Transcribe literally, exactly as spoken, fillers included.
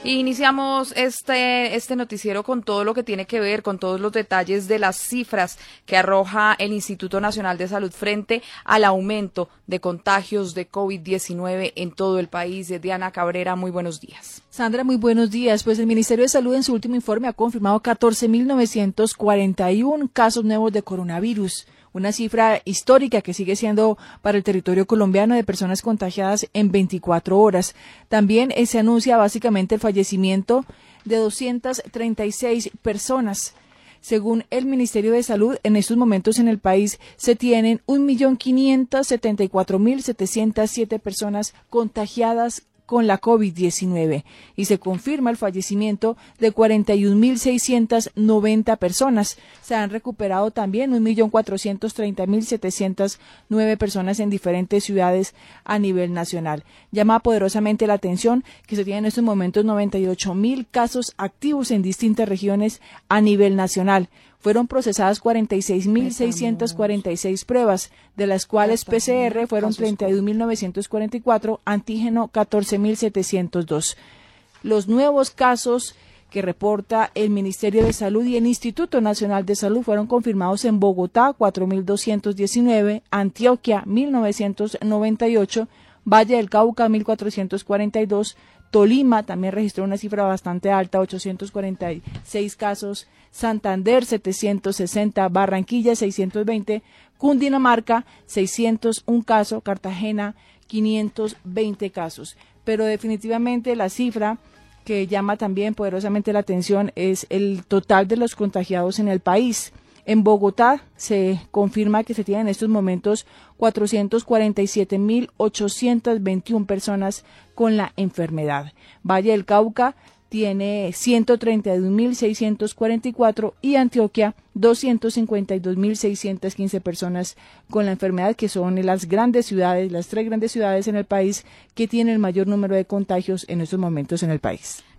Iniciamos este, este noticiero con todo lo que tiene que ver, con todos los detalles de las cifras que arroja el Instituto Nacional de Salud frente al aumento de contagios de COVID diecinueve en todo el país. Diana Cabrera, muy buenos días. Sandra, muy buenos días. Pues el Ministerio de Salud en su último informe ha confirmado catorce mil novecientos cuarenta y uno casos nuevos de coronavirus. Una cifra histórica que sigue siendo para el territorio colombiano de personas contagiadas en veinticuatro horas. También eh, se anuncia básicamente el fallecimiento de doscientas treinta y seis personas. Según el Ministerio de Salud, en estos momentos en el país se tienen un millón quinientos setenta y cuatro mil setecientas siete personas contagiadas con la COVID diecinueve y se confirma el fallecimiento de cuarenta y un mil seiscientas noventa personas. Se han recuperado también un millón cuatrocientos treinta mil setecientas nueve personas en diferentes ciudades a nivel nacional. Llama poderosamente la atención que se tienen en estos momentos noventa y ocho mil casos activos en distintas regiones a nivel nacional. Fueron procesadas cuarenta y seis mil seiscientas cuarenta y seis pruebas, de las cuales P C R fueron treinta y un mil novecientos cuarenta y cuatro, antígeno catorce mil setecientos dos. Los nuevos casos que reporta el Ministerio de Salud y el Instituto Nacional de Salud fueron confirmados en Bogotá, cuatro mil doscientos diecinueve, Antioquia, mil novecientos noventa y ocho, Valle del Cauca, mil cuatrocientos cuarenta y dos, Tolima también registró una cifra bastante alta, ochocientos cuarenta y seis casos, Santander setecientos sesenta, Barranquilla seiscientos veinte, Cundinamarca seiscientos uno casos, Cartagena quinientos veinte casos. Pero definitivamente la cifra que llama también poderosamente la atención es el total de los contagiados en el país. En Bogotá se confirma que se tienen en estos momentos cuatrocientos cuarenta y siete mil ochocientas veintiuna personas con la enfermedad. Valle del Cauca tiene ciento treinta y un mil seiscientos cuarenta y cuatro y Antioquia doscientos cincuenta y dos mil seiscientas quince personas con la enfermedad, que son las grandes ciudades, las tres grandes ciudades en el país que tienen el mayor número de contagios en estos momentos en el país.